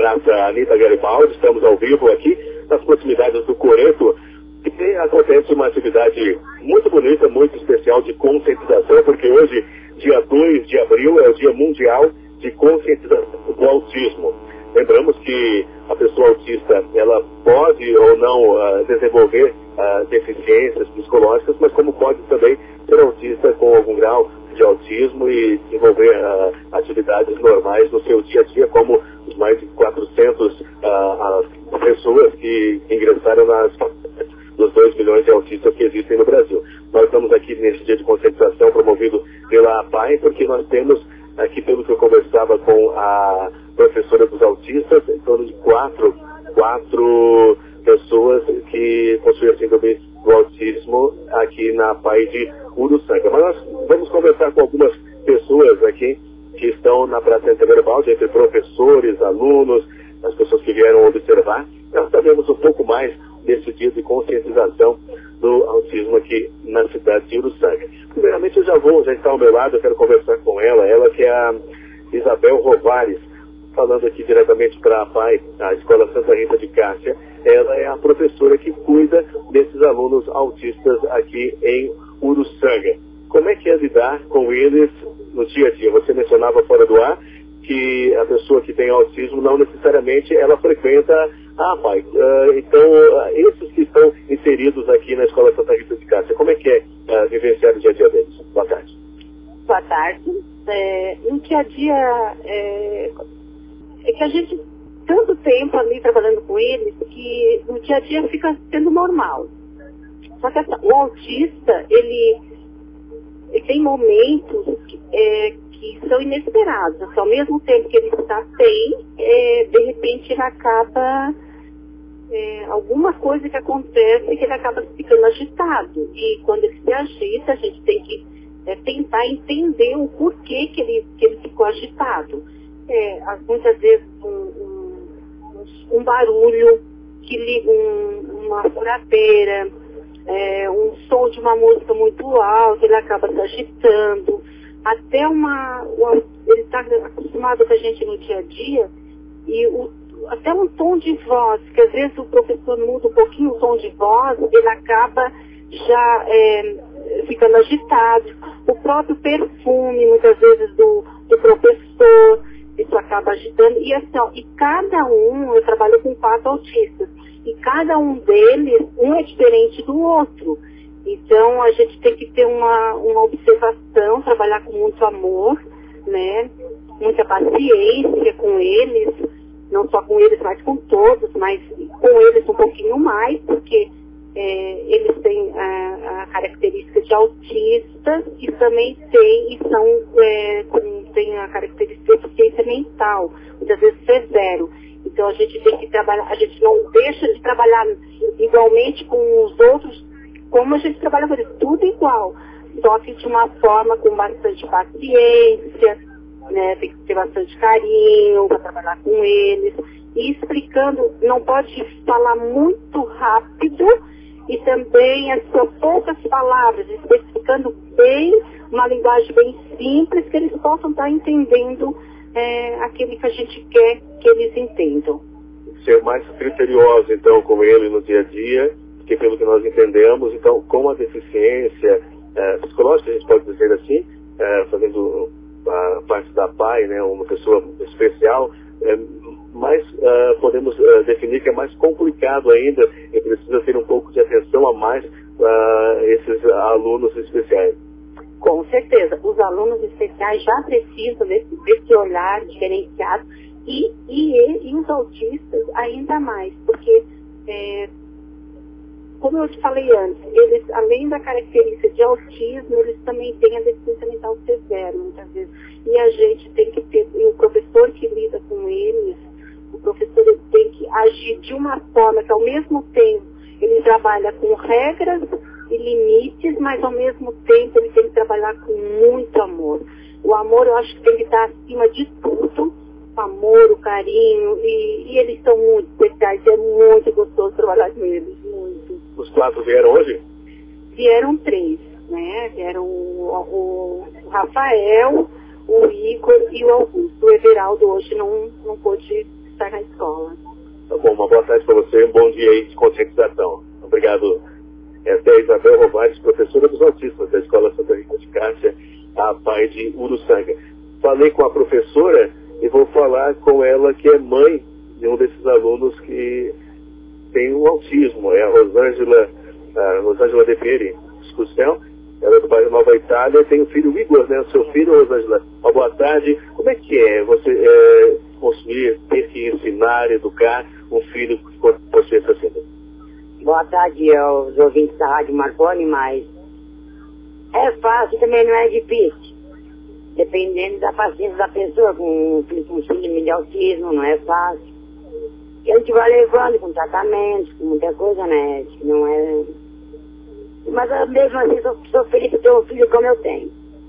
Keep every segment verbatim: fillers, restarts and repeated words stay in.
Praça Anita Garibaldi, estamos ao vivo aqui nas proximidades do Coreto, e acontece uma atividade muito bonita, muito especial de conscientização, porque hoje, dia dois de abril, é o Dia Mundial de Conscientização do Autismo. Lembramos que a pessoa autista, ela pode ou não uh, desenvolver uh, deficiências psicológicas, mas como pode também ser autista com algum grau de autismo e desenvolver uh, atividades normais no seu dia a dia, como os mais de quatrocentas uh, pessoas que ingressaram nas dos dois milhões de autistas que existem no Brasil. Nós estamos aqui nesse dia de conscientização promovido pela A P A I, porque nós temos aqui, pelo que eu conversava com a professora dos autistas, em torno de quatro, quatro pessoas que possuem a síndrome do autismo aqui na A P A I de Uruçanga. Mas nós vamos conversar com algumas pessoas aqui que estão na Praça Anita Garibaldi, entre professores, alunos, as pessoas que vieram observar. Nós sabemos um pouco mais desse dia de conscientização do autismo aqui na cidade de Uruçanga. Primeiramente, eu já vou, já está ao meu lado, eu quero conversar com ela, ela que é a Isabel Rovares, falando aqui diretamente para a A P A I, a Escola Santa Rita de Cássia. Ela é a professora que cuida desses alunos autistas aqui em Uruçanga. Como é que é lidar com eles no dia a dia? Você mencionava fora do ar que a pessoa que tem autismo não necessariamente ela frequenta a A P A I. Uh, então, uh, esses que estão inseridos aqui na Escola Santa Rita de Cássia, como é que é uh, vivenciar o dia a dia deles? Boa tarde. Boa tarde. É, no dia a dia, é, é que a gente, tanto tempo ali trabalhando com eles, que no dia a dia fica sendo normal. Só que essa, o autista, ele, ele tem momentos que, é, que são inesperados. Assim, ao mesmo tempo que ele está bem, é, de repente ele acaba, é, alguma coisa que acontece que ele acaba ficando agitado. E quando ele se agita, a gente tem que é, tentar entender o porquê que ele, que ele ficou agitado. É, muitas vezes um, um, um barulho que liga um, uma furadeira, é, um som de uma música muito alta, ele acaba se agitando. Até uma, uma ele está acostumado com a gente no dia a dia, e o, até um tom de voz, que às vezes o professor muda um pouquinho o tom de voz, ele acaba já é, ficando agitado. O próprio perfume, muitas vezes, do, do professor, isso acaba agitando. E assim, ó, e cada um, eu trabalho com quatro autistas, e cada um deles, um é diferente do outro. Então, a gente tem que ter uma, uma observação, trabalhar com muito amor, né? Muita paciência com eles, não só com eles, mas com todos, mas com eles um pouquinho mais, porque é, eles têm a, a característica de autistas e também têm, e são, é, com, têm a característica de deficiência mental, muitas vezes severo. Então, a gente tem que trabalhar, a gente não deixa de trabalhar igualmente com os outros, como a gente trabalha com eles, tudo igual, só que de uma forma com bastante paciência, né, tem que ter bastante carinho para trabalhar com eles, e explicando, não pode falar muito rápido, e também as suas poucas palavras, especificando bem, uma linguagem bem simples, que eles possam estar entendendo é, aquele que a gente quer que eles entendam. Ser mais criterioso, então, com ele no dia a dia, que pelo que nós entendemos, então, com a deficiência é, psicológica, a gente pode dizer assim, é, fazendo a parte da P A I, né, uma pessoa especial, é, mas uh, podemos uh, definir que é mais complicado ainda e precisa ter um pouco de atenção a mais uh, esses alunos especiais. Com certeza, os alunos especiais já precisam desse, desse olhar diferenciado e, e, e os autistas ainda mais, porque é, como eu te falei antes, eles, além da característica de autismo, eles também têm a deficiência mental severa, muitas vezes. E a gente tem que ter, e o professor que lida com eles, o professor ele tem que agir de uma forma que, ao mesmo tempo, ele trabalha com regras e limites, mas, ao mesmo tempo, ele tem que trabalhar com muito amor. O amor, eu acho que tem que estar acima de tudo, o amor, o carinho, e, e eles são muito especiais, e é muito gostoso trabalhar com eles, muito. Os quatro vieram hoje? Vieram três, né? Vieram o, o Rafael, o Igor e o Augusto. O Everaldo hoje não, não pôde estar na escola. Tá bom, uma boa tarde para você, um bom dia aí de conscientização. Obrigado. Essa é a Isabel Rovares, professora dos autistas da Escola Santa Rita de Cássia, a pai de Uruçanga. Falei com a professora e vou falar com ela, que é mãe de um desses alunos que tem um autismo, é a Rosângela, a Rosângela De Pieri, Discussão. Ela é do bairro Nova Itália e tem o filho Igor, né? O seu filho, Rosângela. Uma boa tarde. Como é que é você é, construir, ter que ensinar, educar um filho que possui essa síndrome? Boa tarde aos ouvintes da Rádio Marconi, mas é fácil, também não é difícil. Dependendo da paciência da pessoa, com um filho com síndrome de autismo, não é fácil. E a gente vai levando com tratamentos, com muita coisa, né? Que não é... Mas mesmo assim, sou, sou feliz de ter um filho como eu tenho.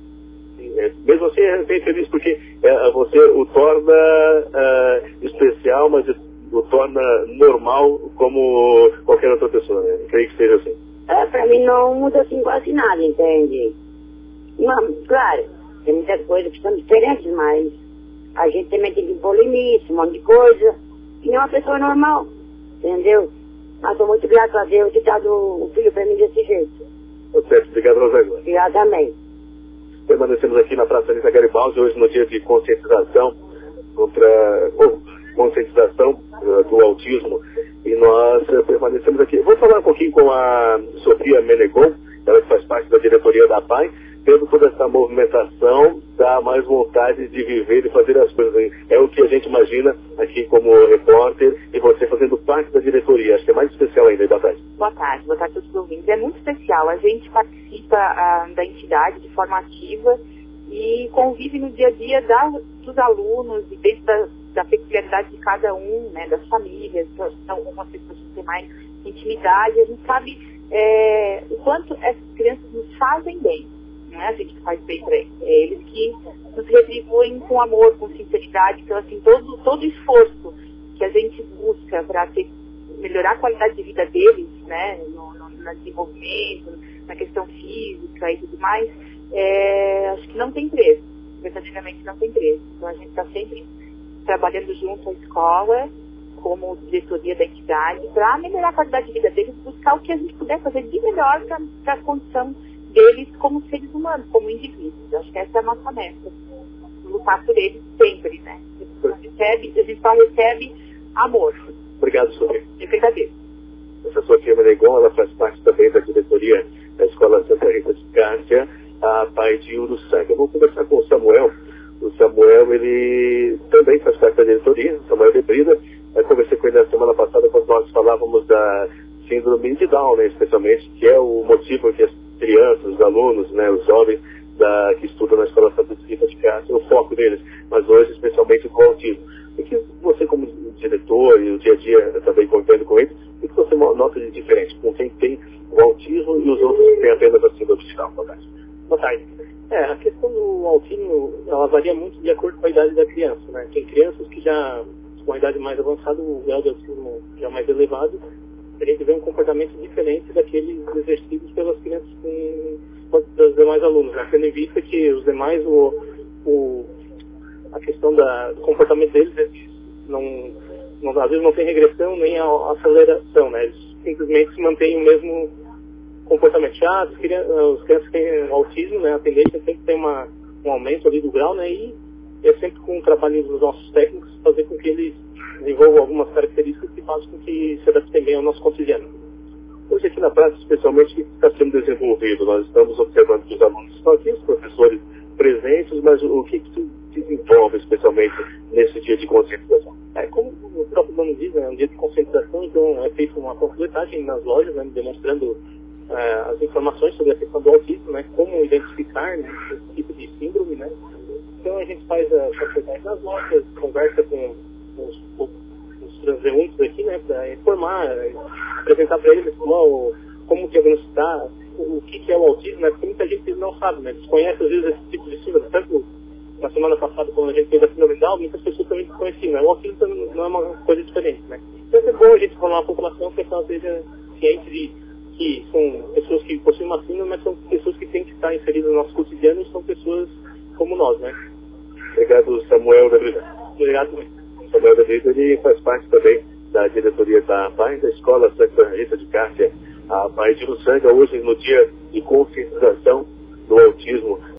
É, mesmo assim, é bem feliz porque é, você o torna uh, especial, mas o torna normal como qualquer outra pessoa, né? Creio que seja assim. É, pra mim não muda assim quase nada, entende? Não, claro, tem muitas coisas que são diferentes, mas a gente também tem que impor limite, um monte de coisa, e não é uma pessoa normal, entendeu? Mas sou muito grato a Deus de ter dado o filho pra mim desse jeito. Certo, obrigado, Rosângela. Obrigado também. Permanecemos aqui na Praça Anitta Garibaldi, hoje no dia de conscientização contra oh, conscientização uh, do autismo, e nós uh, permanecemos aqui. Vou falar um pouquinho com a Sofia Menegon, ela que faz parte da diretoria da P A I. Tendo toda essa movimentação, dá mais vontade de viver e fazer as coisas. É o que a gente imagina aqui como repórter, e você fazendo parte da diretoria. Acho que é mais especial ainda. Boa tarde. Boa tarde, boa tarde a todos os ouvintes. É muito especial. A gente participa ah, da entidade de forma ativa e convive no dia a dia da, dos alunos e dentro da, da peculiaridade de cada um, né, das famílias. Então, algumas pessoas têm mais intimidade. A gente sabe é, o quanto essas crianças nos fazem bem. Não é a gente que faz bem para eles, é eles que nos retribuem com amor, com sinceridade. Então, assim, todo, todo esforço que a gente busca para melhorar a qualidade de vida deles, né, no, no, no desenvolvimento, na questão física e tudo mais, é, acho que não tem preço, verdadeiramente não tem preço. Então, a gente está sempre trabalhando junto à escola, como diretoria da entidade, para melhorar a qualidade de vida deles, buscar o que a gente puder fazer de melhor para a condição deles como seres humanos, como indivíduos. Acho que essa é a nossa meta. Lutar por eles sempre, né? A gente, recebe, a gente só recebe amor. Obrigado, Sofia. De verdadeiro. Essa Sofia Menegon, ela faz parte também da diretoria da Escola Santa Rita de Cássia, a pai de Uruçanga. Eu vou conversar com o Samuel. O Samuel, ele também faz parte da diretoria, Samuel de Brida. Eu conversei com ele na semana passada quando nós falávamos da síndrome de Down, né, especialmente, que é o motivo que as crianças, os alunos, né, os jovens da, que estudam na Escola Santa Rita de Cássia, o foco deles, mas hoje especialmente com o autismo. O que você, como diretor e o dia a dia também convivendo com eles, o que você nota de diferente com quem tem o autismo e os outros que têm apenas a síndrome de Down? Boa tarde. Boa tarde. É, a questão do autismo, ela varia muito de acordo com a idade da criança, né? Tem crianças que já, com a idade mais avançada, o grau de autismo já mais elevado, a gente vê um comportamento diferente daqueles exercidos pelas crianças com, dos demais alunos, né? Tendo em vista que os demais, o, o, a questão da, do comportamento deles, eles não, não, às vezes não tem regressão nem a, a aceleração, né? Eles simplesmente se mantêm o mesmo comportamento. Já as crianças, as crianças que têm autismo, né? A tendência sempre tem uma, um aumento ali do grau, né? E é sempre com o trabalho dos nossos técnicos fazer com que eles desenvolvam algumas características que fazem com que se adaptem bem ao nosso cotidiano. Hoje aqui na praça, especialmente, o que está sendo desenvolvido? Nós estamos observando que os alunos estão aqui, os professores presentes, mas o que se desenvolve especialmente nesse dia de conscientização? É, como o próprio nome diz, é um dia de conscientização, então é feita uma panfletagem nas lojas, né, demonstrando é, as informações sobre a questão do autismo, né, como identificar, né, esse tipo de síndrome, né. Então a gente faz a panfletagem nas lojas, conversa com os, os transeuntes aqui, né, para informar, apresentar para eles como, como diagnosticar, o, o que, que é o autismo, né, porque muita gente não sabe, né, desconhece às vezes esse tipo de síndrome. Tanto na semana passada, quando a gente fez a síndrome Down, muitas pessoas também desconheciam, né, o autismo não é uma coisa diferente, né. Então é bom a gente falar a população para que ela seja ciente de que são pessoas que possuem uma síndrome, mas são pessoas que têm que estar inseridas no nosso cotidiano e são pessoas como nós, né. Obrigado, Samuel da Brida. Obrigado muito. Samuel Benito, ele faz parte também da diretoria da APAI, da Escola Santa Rita de Cássia. A APAI de Uruçanga, hoje no dia de conscientização do autismo.